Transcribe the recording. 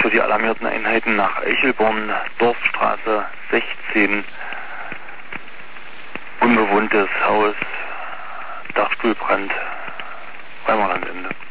für die alarmierten Einheiten nach Eichelborn, Dorfstraße 16, unbewohntes Haus, Dachstuhlbrand, Weimarlandende.